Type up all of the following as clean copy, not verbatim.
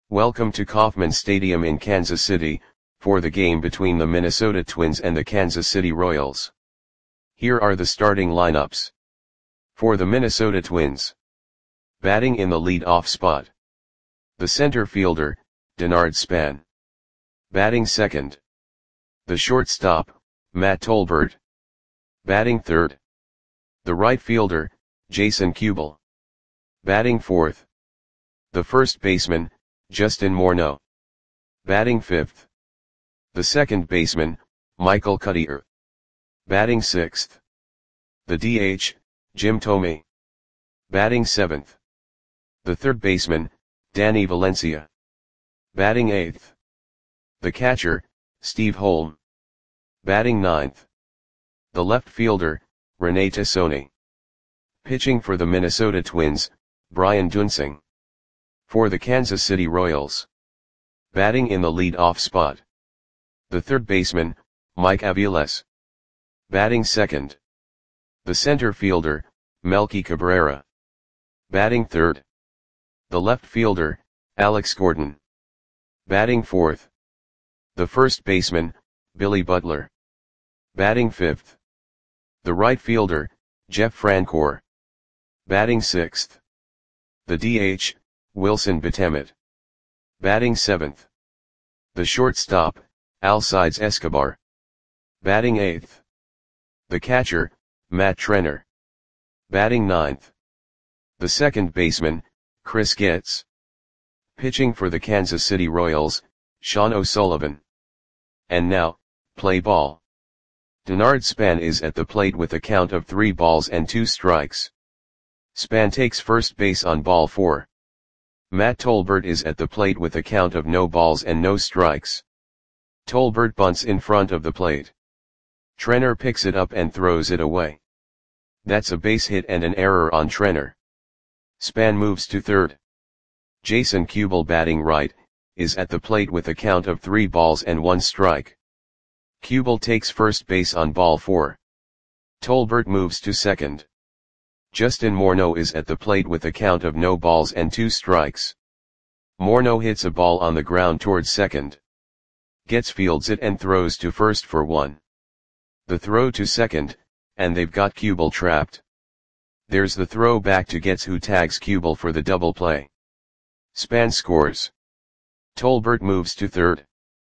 Welcome to Kauffman Stadium in Kansas City, for the game between the Minnesota Twins and the Kansas City Royals. Here are the starting lineups. For the Minnesota Twins. Batting in the lead-off spot. The center fielder, Denard Span. Batting second. The shortstop, Matt Tolbert. Batting third. The right fielder, Jason Kubel. Batting fourth. The first baseman, Justin Morneau. Batting fifth. The second baseman, Michael Cuddyer. Batting sixth. The DH, Jim Thome. Batting seventh. The third baseman, Danny Valencia. Batting eighth. The catcher, Steve Holm. Batting ninth. The left fielder, Rene Tassone. Pitching for the Minnesota Twins, Brian Duensing. For the Kansas City Royals. Batting in the lead-off spot. The third baseman, Mike Aviles. Batting second. The center fielder, Melky Cabrera. Batting third. The left fielder, Alex Gordon. Batting fourth. The first baseman, Billy Butler. Batting fifth. The right fielder, Jeff Francoeur. Batting sixth. The DH, Wilson Betemit. Batting seventh. The shortstop, Alcides Escobar. Batting eighth. The catcher, Matt Trenner. Batting ninth. The second baseman, Chris Getz. Pitching for the Kansas City Royals, Sean O'Sullivan. And now, play ball. Denard Span is at the plate with a count of 3 balls and 2 strikes. Span takes first base on ball 4. Matt Tolbert is at the plate with a count of no balls and no strikes. Tolbert bunts in front of the plate. Trenner picks it up and throws it away. That's a base hit and an error on Trenner. Span moves to third. Jason Kubel, batting right, is at the plate with a count of 3 balls and 1 strike. Kubel takes first base on ball 4. Tolbert moves to second. Justin Morneau is at the plate with a count of no balls and 2 strikes. Morneau hits a ball on the ground towards second. Getz fields it and throws to first for 1. The throw to second, and they've got Kubel trapped. There's the throw back to Getz, who tags Kubel for the double play. Span scores. Tolbert moves to third.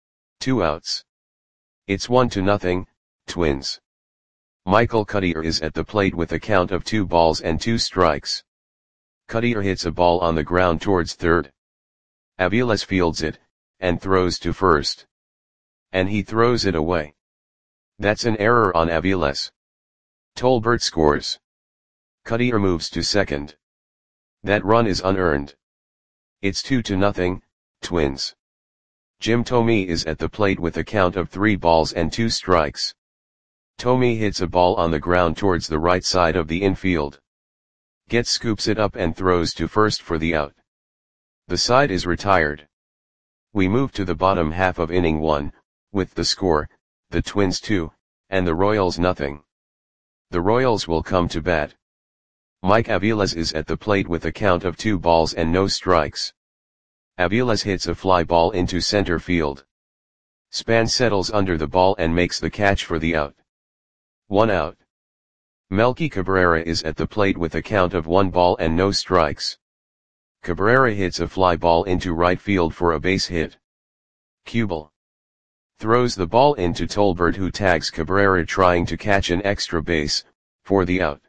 2 outs. It's 1-0, Twins. Michael Cuddyer is at the plate with a count of 2 balls and 2 strikes. Cuddyer hits a ball on the ground towards third. Aviles fields it, and throws to first. And he throws it away. That's an error on Aviles. Tolbert scores. Cuddyer moves to second. That run is unearned. It's 2-0, Twins. Jim Thome is at the plate with a count of 3 balls and 2 strikes. Thome hits a ball on the ground towards the right side of the infield. Getz scoops it up and throws to first for the out. The side is retired. We move to the bottom half of inning 1, with the score, the Twins 2, and the Royals nothing. The Royals will come to bat. Mike Aviles is at the plate with a count of 2 balls and no strikes. Aviles hits a fly ball into center field. Span settles under the ball and makes the catch for the out. 1 out. Melky Cabrera is at the plate with a count of 1 ball and no strikes. Cabrera hits a fly ball into right field for a base hit. Kubel throws the ball into Tolbert, who tags Cabrera trying to catch an extra base, for the out.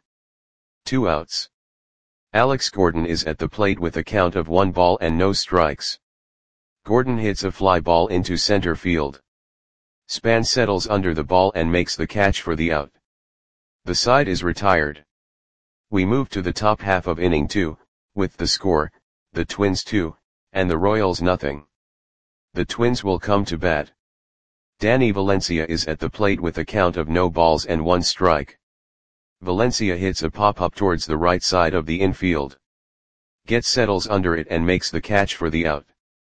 2 outs. Alex Gordon is at the plate with a count of 1 ball and no strikes. Gordon hits a fly ball into center field. Span settles under the ball and makes the catch for the out. The side is retired. We move to the top half of inning 2, with the score, the Twins 2, and the Royals nothing. The Twins will come to bat. Danny Valencia is at the plate with a count of no balls and 1 strike. Valencia hits a pop-up towards the right side of the infield. Getz settles under it and makes the catch for the out.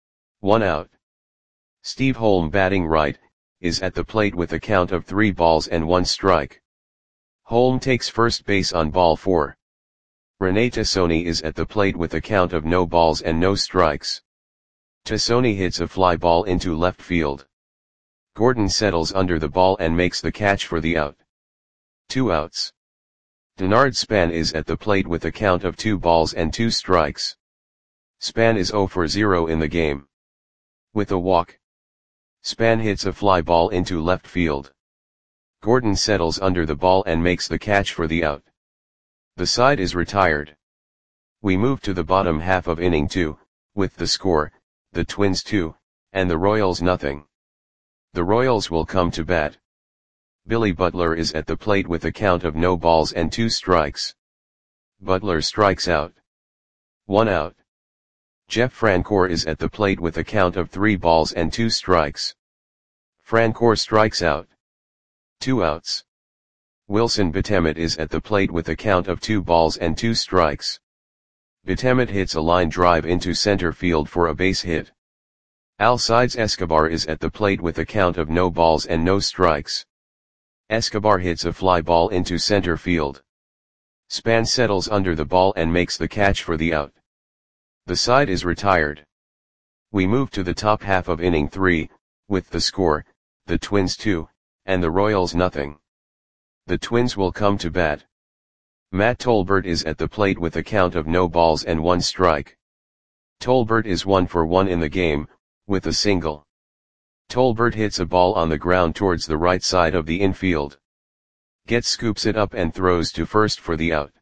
1 out. Steve Holm, batting right, is at the plate with a count of 3 balls and 1 strike. Holm takes first base on ball 4. Rene Tassone is at the plate with a count of no balls and no strikes. Tassoni hits a fly ball into left field. Gordon settles under the ball and makes the catch for the out. 2 outs. Denard Span is at the plate with a count of 2 balls and 2 strikes. Span is 0 for 0 in the game. With a walk, Span hits a fly ball into left field. Gordon settles under the ball and makes the catch for the out. The side is retired. We move to the bottom half of inning 2, with the score, the Twins 2, and the Royals nothing. The Royals will come to bat. Billy Butler is at the plate with a count of no balls and 2 strikes. Butler strikes out. 1 out. Jeff Francoeur is at the plate with a count of 3 balls and 2 strikes. Francoeur strikes out. 2 outs. Wilson Betemet is at the plate with a count of 2 balls and 2 strikes. Betemet hits a line drive into center field for a base hit. Alcides Escobar is at the plate with a count of no balls and no strikes. Escobar hits a fly ball into center field. Span settles under the ball and makes the catch for the out. The side is retired. We move to the top half of inning 3, with the score, the Twins 2, and the Royals nothing. The Twins will come to bat. Matt Tolbert is at the plate with a count of no balls and 1 strike. Tolbert is 1 for 1 in the game, with a single. Tolbert hits a ball on the ground towards the right side of the infield. Getz scoops it up and throws to first for the out.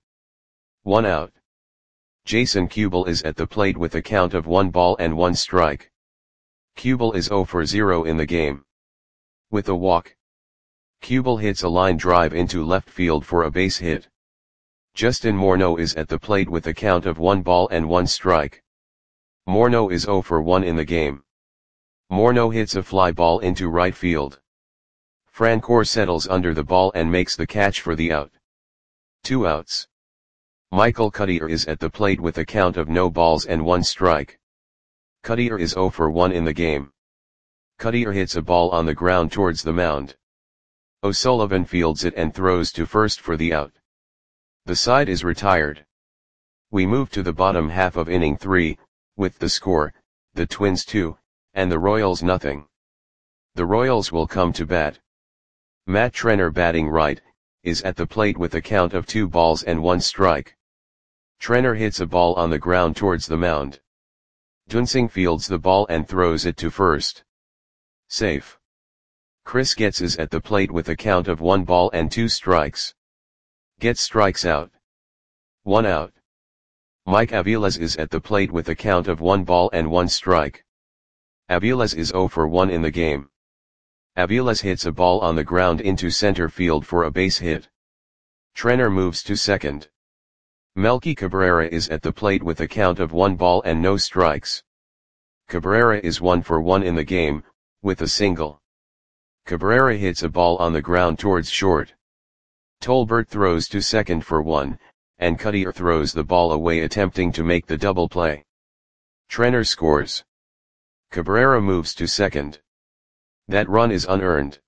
1 out. Jason Kubel is at the plate with a count of 1 ball and 1 strike. Kubel is 0 for 0 in the game. With a walk, Kubel hits a line drive into left field for a base hit. Justin Morneau is at the plate with a count of 1 ball and 1 strike. Morneau is 0 for 1 in the game. Morneau hits a fly ball into right field. Francoeur settles under the ball and makes the catch for the out. 2 outs. Michael Cuddyer is at the plate with a count of no balls and 1 strike. Cuddyer is 0 for 1 in the game. Cuddyer hits a ball on the ground towards the mound. O'Sullivan fields it and throws to first for the out. The side is retired. We move to the bottom half of inning 3, with the score, the Twins 2, and the Royals nothing. The Royals will come to bat. Matt Trenner batting right, is at the plate with a count of 2 balls and 1 strike. Trenner hits a ball on the ground towards the mound. Dunsing fields the ball and throws it to first. Safe. Chris Getz is at the plate with a count of 1 ball and 2 strikes. Getz strikes out. 1 out. Mike Aviles is at the plate with a count of 1 ball and 1 strike. Aviles is 0 for 1 in the game. Aviles hits a ball on the ground into center field for a base hit. Trenner moves to second. Melky Cabrera is at the plate with a count of 1 ball and no strikes. Cabrera is 1 for 1 in the game, with a single. Cabrera hits a ball on the ground towards short. Tolbert throws to second for 1, and Cuddyer throws the ball away attempting to make the double play. Trenner scores. Cabrera moves to second. That run is unearned.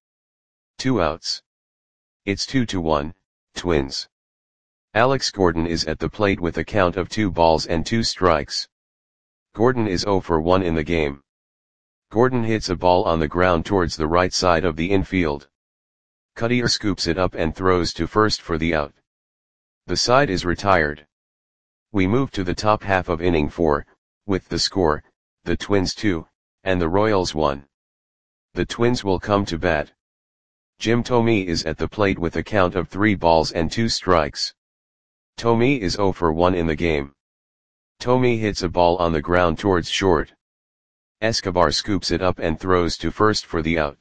2 outs. It's 2-1, Twins. Alex Gordon is at the plate with a count of 2 balls and 2 strikes. Gordon is 0 for 1 in the game. Gordon hits a ball on the ground towards the right side of the infield. Cuddyer scoops it up and throws to first for the out. The side is retired. We move to the top half of inning 4, with the score, the Twins 2, and the Royals 1. The Twins will come to bat. Jim Thome is at the plate with a count of 3 balls and 2 strikes. Thome is 0 for 1 in the game. Thome hits a ball on the ground towards short. Escobar scoops it up and throws to first for the out.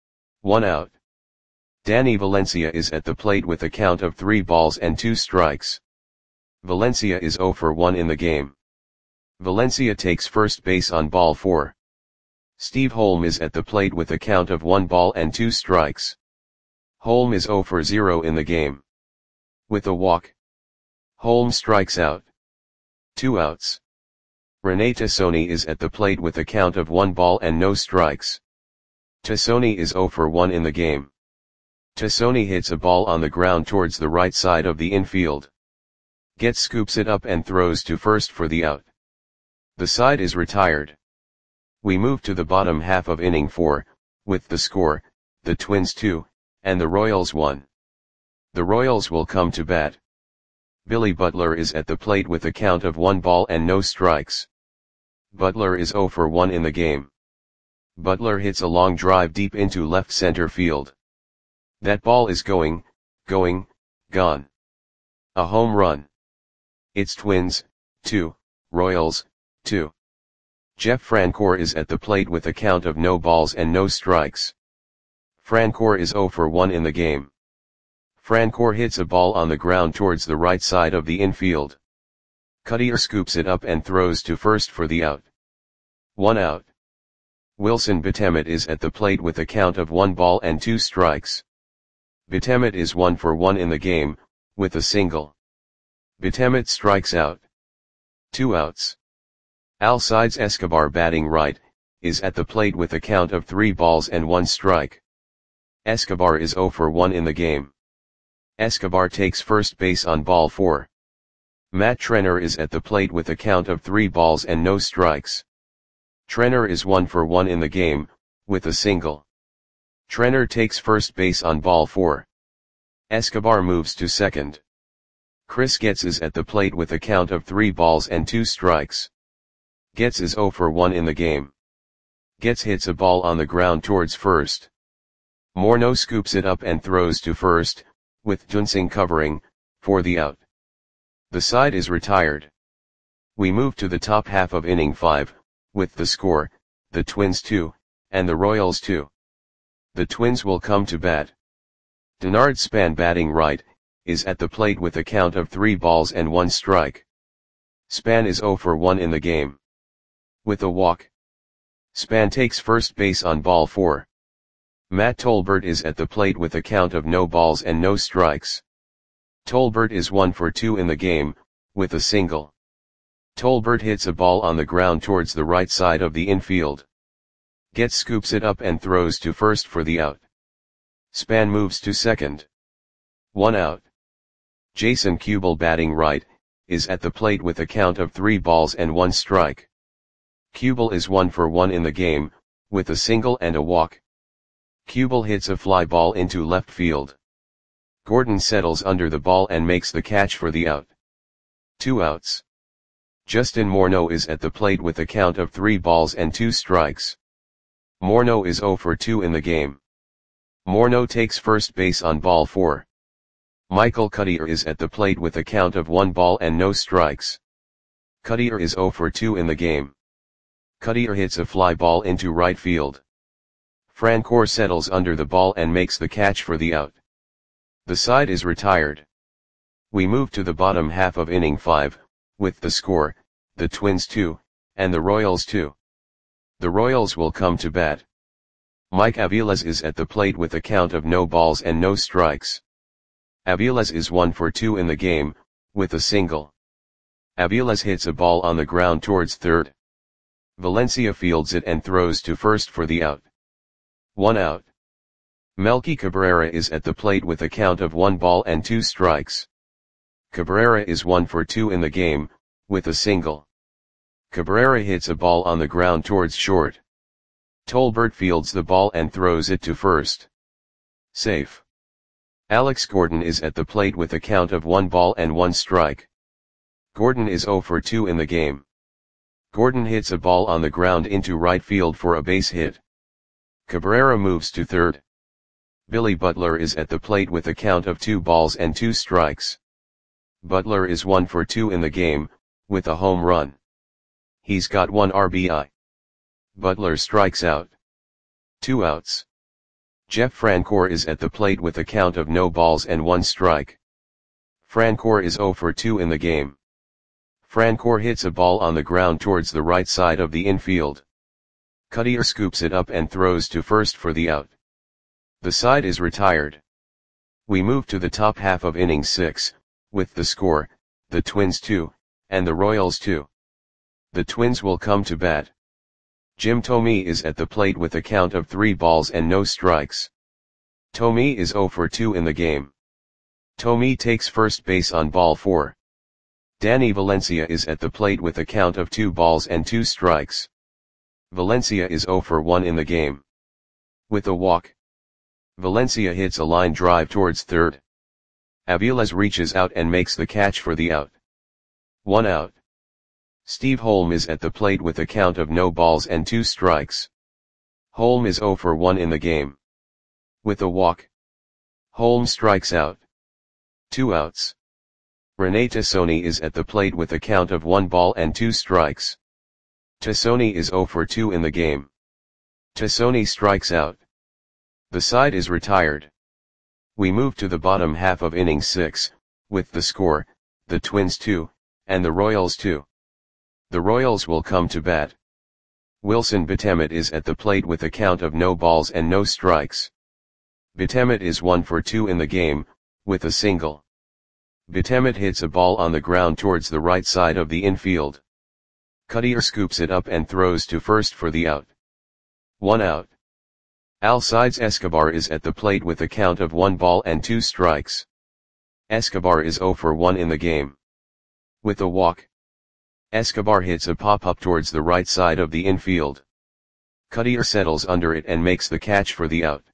1 out. Danny Valencia is at the plate with a count of 3 balls and 2 strikes. Valencia is 0 for 1 in the game. Valencia takes first base on ball 4. Steve Holm is at the plate with a count of 1 ball and 2 strikes. Holm is 0 for 0 in the game. With a walk, Holm strikes out. 2 outs. Rene Tassoni is at the plate with a count of 1 ball and no strikes. Tassoni is 0 for 1 in the game. Tassoni hits a ball on the ground towards the right side of the infield. Getz scoops it up and throws to first for the out. The side is retired. We move to the bottom half of inning 4, with the score, the Twins 2, and the Royals 1. The Royals will come to bat. Billy Butler is at the plate with a count of 1 ball and no strikes. Butler is 0 for 1 in the game. Butler hits a long drive deep into left center field. That ball is gone. A home run. It's Twins, 2, Royals, 2. Jeff Francoeur is at the plate with a count of no balls and no strikes. Francoeur is 0 for 1 in the game. Francoeur hits a ball on the ground towards the right side of the infield. Cuttier scoops it up and throws to first for the out. 1 out. Wilson Betemet is at the plate with a count of 1 ball and 2 strikes. Betemet is 1 for 1 in the game, with a single. Betemet strikes out. 2 outs. Alcides Escobar, batting right, is at the plate with a count of 3 balls and 1 strike. Escobar is 0 for 1 in the game. Escobar takes first base on ball 4. Matt Trenner is at the plate with a count of 3 balls and no strikes. Trenner is 1 for 1 in the game, with a single. Trenner takes first base on ball 4. Escobar moves to second. Chris Getz is at the plate with a count of 3 balls and 2 strikes. Getz is 0 for 1 in the game. Getz hits a ball on the ground towards first. Morneau scoops it up and throws to first, with Dunsing covering, for the out. The side is retired. We move to the top half of inning 5, with the score, the Twins 2, and the Royals 2. The Twins will come to bat. Denard Span, batting right, is at the plate with a count of 3 balls and 1 strike. Span is 0 for 1 in the game. With a walk. Span takes first base on ball 4. Matt Tolbert is at the plate with a count of no balls and no strikes. Tolbert is 1 for 2 in the game, with a single. Tolbert hits a ball on the ground towards the right side of the infield. Getz scoops it up and throws to first for the out. Span moves to second. 1 out. Jason Kubel, batting right, is at the plate with a count of 3 balls and 1 strike. Kubel is 1 for 1 in the game, with a single and a walk. Kubel hits a fly ball into left field. Gordon settles under the ball and makes the catch for the out. 2 outs. Justin Morneau is at the plate with a count of 3 balls and 2 strikes. Morneau is 0 for 2 in the game. Morneau takes first base on ball 4. Michael Cuttier is at the plate with a count of 1 ball and no strikes. Cuttier is 0 for 2 in the game. Cuttier hits a fly ball into right field. Francoeur settles under the ball and makes the catch for the out. The side is retired. We move to the bottom half of inning 5, with the score, the Twins 2, and the Royals 2. The Royals will come to bat. Mike Aviles is at the plate with a count of no balls and no strikes. Aviles is 1 for 2 in the game, with a single. Aviles hits a ball on the ground towards third. Valencia fields it and throws to first for the out. 1 out. Melky Cabrera is at the plate with a count of 1 ball and 2 strikes. Cabrera is 1 for 2 in the game, with a single. Cabrera hits a ball on the ground towards short. Tolbert fields the ball and throws it to first. Safe. Alex Gordon is at the plate with a count of 1 ball and 1 strike. Gordon is 0 for 2 in the game. Gordon hits a ball on the ground into right field for a base hit. Cabrera moves to third. Billy Butler is at the plate with a count of 2 balls and 2 strikes. Butler is 1 for 2 in the game, with a home run. He's got 1 RBI. Butler strikes out. 2 outs. Jeff Francoeur is at the plate with a count of no balls and 1 strike. Francoeur is 0 for 2 in the game. Francoeur hits a ball on the ground towards the right side of the infield. Cuttier scoops it up and throws to first for the out. The side is retired. We move to the top half of inning 6, with the score, the Twins 2, and the Royals 2. The Twins will come to bat. Jim Thome is at the plate with a count of 3 balls and no strikes. Thome is 0 for 2 in the game. Thome takes first base on ball 4. Danny Valencia is at the plate with a count of 2 balls and 2 strikes. Valencia is 0 for 1 in the game. With a walk, Valencia hits a line drive towards third. Aviles reaches out and makes the catch for the out. 1 out. Steve Holm is at the plate with a count of no balls and 2 strikes. Holm is 0 for 1 in the game. With a walk, Holm strikes out. 2 outs. Rene Tassoni is at the plate with a count of 1 ball and 2 strikes. Tassoni is 0 for 2 in the game. Tassoni strikes out. The side is retired. We move to the bottom half of inning 6, with the score, the Twins 2, and the Royals 2. The Royals will come to bat. Wilson Betemet is at the plate with a count of no balls and no strikes. Betemet is 1 for 2 in the game, with a single. Betemet hits a ball on the ground towards the right side of the infield. Cutter scoops it up and throws to first for the out. 1 out. Alcides Escobar is at the plate with a count of 1 ball and 2 strikes. Escobar is 0 for 1 in the game. With a walk, Escobar hits a pop-up towards the right side of the infield. Cutter settles under it and makes the catch for the out.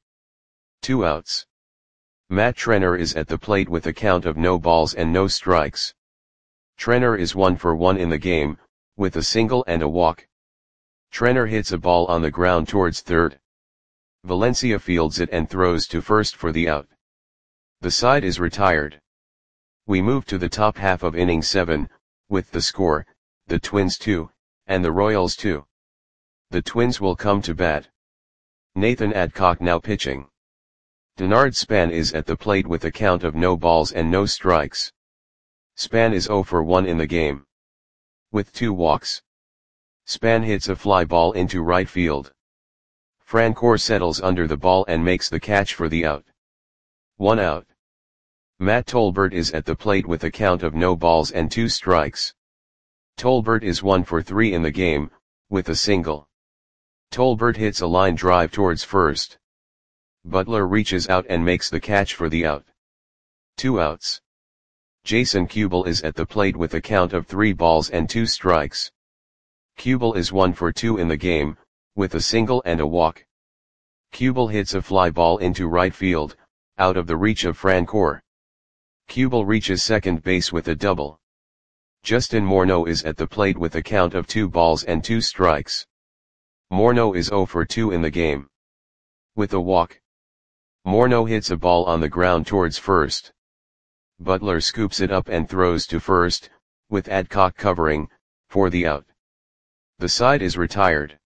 2 outs. Matt Trenner is at the plate with a count of no balls and no strikes. Trenner is 1 for 1 in the game, with a single and a walk. Trenner hits a ball on the ground towards third. Valencia fields it and throws to first for the out. The side is retired. We move to the top half of inning 7, with the score, the Twins 2, and the Royals 2. The Twins will come to bat. Nathan Adcock now pitching. Denard Span is at the plate with a count of no balls and no strikes. Span is 0 for 1 in the game. With 2 walks, Span hits a fly ball into right field. Francoeur settles under the ball and makes the catch for the out. 1 out. Matt Tolbert is at the plate with a count of no balls and 2 strikes. Tolbert is 1 for 3 in the game, with a single. Tolbert hits a line drive towards first. Butler reaches out and makes the catch for the out. 2 outs. Jason Kubel is at the plate with a count of 3 balls and 2 strikes. Kubel is 1 for 2 in the game, with a single and a walk. Kubel hits a fly ball into right field, out of the reach of Francoeur. Kubel reaches second base with a double. Justin Morneau is at the plate with a count of 2 balls and 2 strikes. Morneau is 0 for 2 in the game. With a walk, Morneau hits a ball on the ground towards first. Butler scoops it up and throws to first, with Adcock covering, for the out. The side is retired.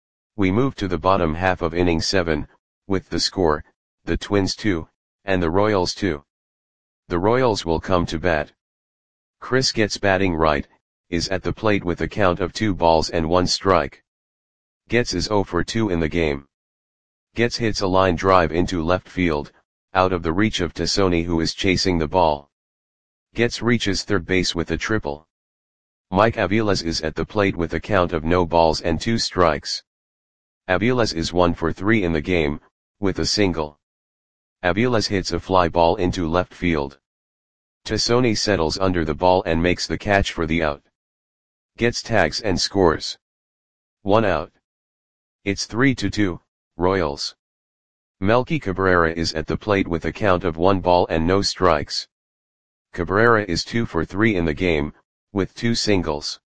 We move to the bottom half of inning 7, with the score, the Twins 2, and the Royals 2. The Royals will come to bat. Chris Getz batting right, is at the plate with a count of 2 balls and 1 strike. Getz is 0 for 2 in the game. Getz hits a line drive into left field, out of the reach of Tassoni who is chasing the ball. Getz reaches third base with a triple. Mike Aviles is at the plate with a count of no balls and 2 strikes. Aviles is 1 for 3 in the game, with a single. Aviles hits a fly ball into left field. Tassoni settles under the ball and makes the catch for the out. Getz tags and scores. 1 out. It's 3-2, Royals. Melky Cabrera is at the plate with a count of 1 ball and no strikes. Cabrera is 2 for 3 in the game, with 2 singles.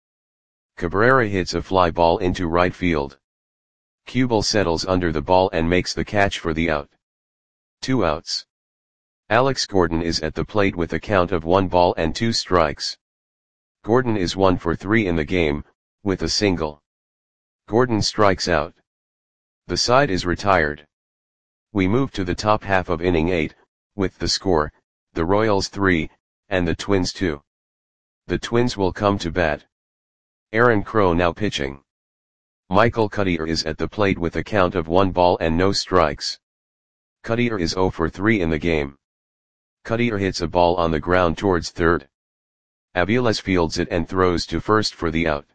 Cabrera hits a fly ball into right field. Kubel settles under the ball and makes the catch for the out. 2 outs. Alex Gordon is at the plate with a count of 1 ball and 2 strikes. Gordon is 1 for 3 in the game, with a single. Gordon strikes out. The side is retired. We move to the top half of inning 8, with the score, the Royals 3, and the Twins 2. The Twins will come to bat. Aaron Crow now pitching. Michael Cutter is at the plate with a count of 1 ball and no strikes. Cutter is 0 for 3 in the game. Cutter hits a ball on the ground towards third. Aviles fields it and throws to first for the out.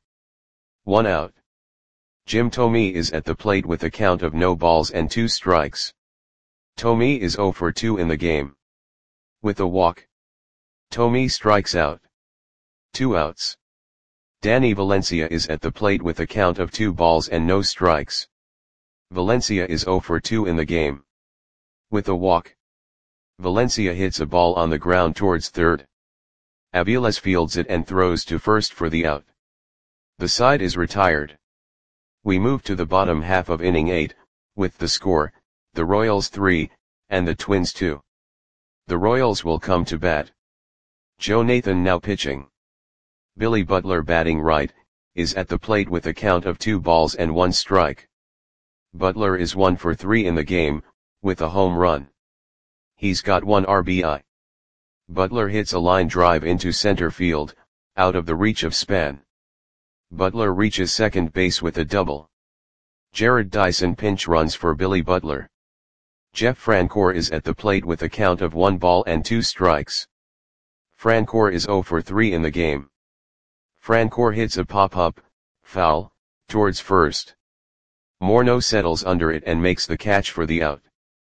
1 out. Jim Thome is at the plate with a count of no balls and 2 strikes. Thome is 0 for 2 in the game. With a walk, Thome strikes out. 2 outs. Danny Valencia is at the plate with a count of 2 balls and no strikes. Valencia is 0 for 2 in the game. With a walk, Valencia hits a ball on the ground towards third. Aviles fields it and throws to first for the out. The side is retired. We move to the bottom half of inning 8, with the score, the Royals 3, and the Twins 2. The Royals will come to bat. Joe Nathan now pitching. Billy Butler batting right, is at the plate with a count of 2 balls and 1 strike. Butler is 1 for 3 in the game, with a home run. He's got 1 RBI. Butler hits a line drive into center field, out of the reach of Span. Butler reaches second base with a double. Jared Dyson pinch runs for Billy Butler. Jeff Francoeur is at the plate with a count of 1 ball and 2 strikes. Francoeur is 0 for 3 in the game. Francoeur hits a pop-up, foul, towards first. Morneau settles under it and makes the catch for the out.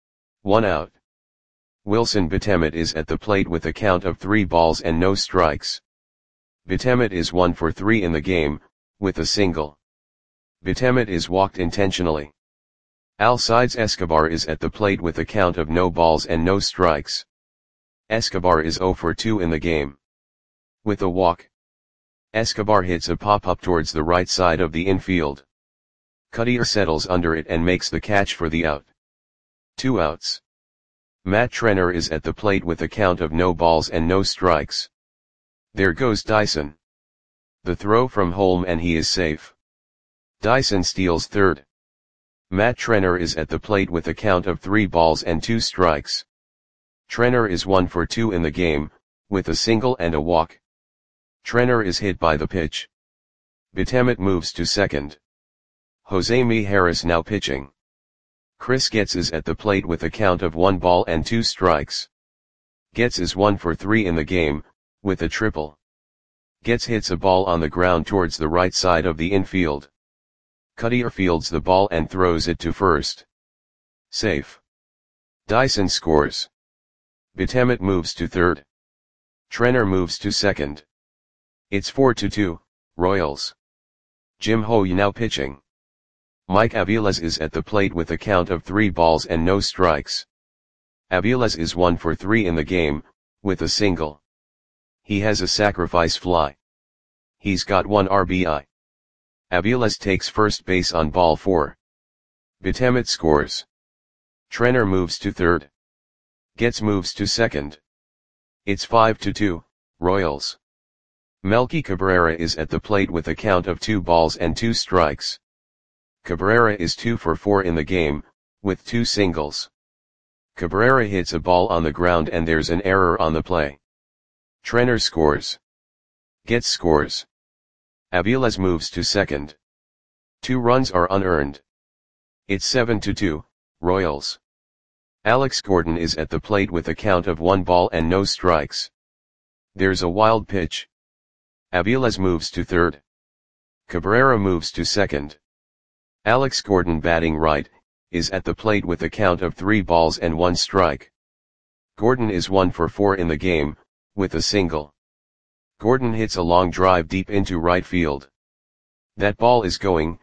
1 out. Wilson Betemet is at the plate with a count of 3 balls and no strikes. Betemet is 1 for 3 in the game, with a single. Betemet is walked intentionally. Alcides Escobar is at the plate with a count of no balls and no strikes. Escobar is 0 for 2 in the game. With a walk, Escobar hits a pop-up towards the right side of the infield. Cutter settles under it and makes the catch for the out. 2 outs. Matt Trenner is at the plate with a count of no balls and no strikes. There goes Dyson. The throw from home and he is safe. Dyson steals third. Matt Trenner is at the plate with a count of 3 balls and 2 strikes. Trenner is 1 for 2 in the game, with a single and a walk. Trenner is hit by the pitch. Betemet moves to second. Jose Mijares now pitching. Chris Getz is at the plate with a count of 1 ball and 2 strikes. Getz is 1 for 3 in the game, with a triple. Getz hits a ball on the ground towards the right side of the infield. Cutter fields the ball and throws it to first. Safe. Dyson scores. Betemet moves to third. Trenner moves to second. It's 4-2, Royals. Jim Hoye now pitching. Mike Aviles is at the plate with a count of 3 balls and no strikes. Aviles is 1 for 3 in the game, with a single. He has a sacrifice fly. He's got 1 RBI. Aviles takes first base on ball 4. Betemet scores. Trenner moves to third. Getz moves to second. It's 5-2, Royals. Melky Cabrera is at the plate with a count of 2 balls and 2 strikes. Cabrera is 2 for 4 in the game, with 2 singles. Cabrera hits a ball on the ground and there's an error on the play. Trenner scores. Getz scores. Aviles moves to second. 2 runs are unearned. It's 7-2, Royals. Alex Gordon is at the plate with a count of 1 ball and no strikes. There's a wild pitch. Aviles moves to third. Cabrera moves to second. Alex Gordon batting right, is at the plate with a count of 3 balls and 1 strike. Gordon is 1 for 4 in the game, with a single. Gordon hits a long drive deep into right field. That ball is gone.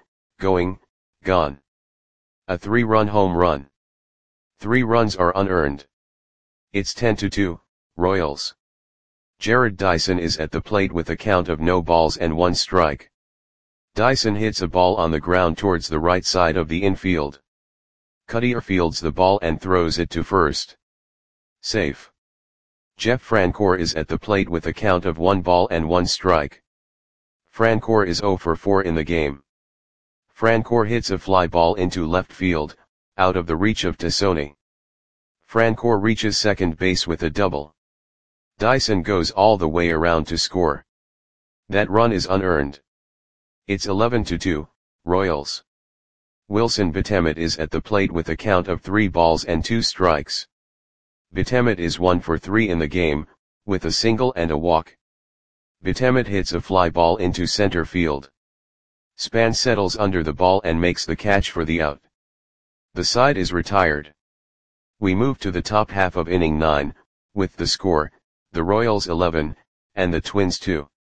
A 3-run home run. 3 runs are unearned. It's 10-2, Royals. Jared Dyson is at the plate with a count of no balls and 1 strike. Dyson hits a ball on the ground towards the right side of the infield. Cutter fields the ball and throws it to first. Safe. Jeff Francoeur is at the plate with a count of 1 ball and 1 strike. Francoeur is 0 for 4 in the game. Francoeur hits a fly ball into left field, out of the reach of Tassone. Francoeur reaches second base with a double. Dyson goes all the way around to score. That run is unearned. It's 11-2, Royals. Wilson Betemet is at the plate with a count of 3 balls and 2 strikes. Betemet is 1 for 3 in the game, with a single and a walk. Betemet hits a fly ball into center field. Span settles under the ball and makes the catch for the out. The side is retired. We move to the top half of inning 9, with the score, the Royals 11, and the Twins 2.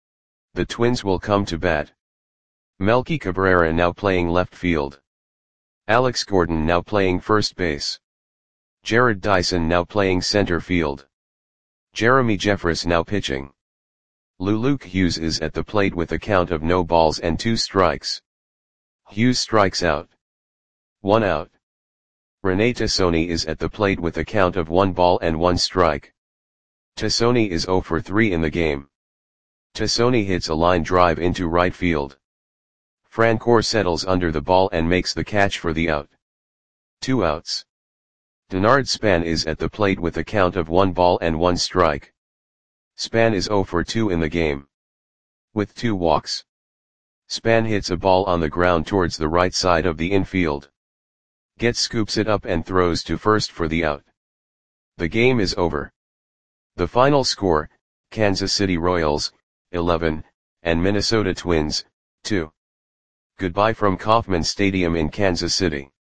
The Twins will come to bat. Melky Cabrera now playing left field. Alex Gordon now playing first base. Jared Dyson now playing center field. Jeremy Jeffress now pitching. Luke Hughes is at the plate with a count of no balls and 2 strikes. Hughes strikes out. 1 out. Rene Tassoni is at the plate with a count of 1 ball and 1 strike. Tassoni is 0 for 3 in the game. Tassoni hits a line drive into right field. Francoeur settles under the ball and makes the catch for the out. 2 outs. Denard Span is at the plate with a count of 1 ball and 1 strike. Span is 0 for 2 in the game. With 2 walks. Span hits a ball on the ground towards the right side of the infield. Getz scoops it up and throws to first for the out. The game is over. The final score, Kansas City Royals, 11, and Minnesota Twins, 2. Goodbye from Kauffman Stadium in Kansas City.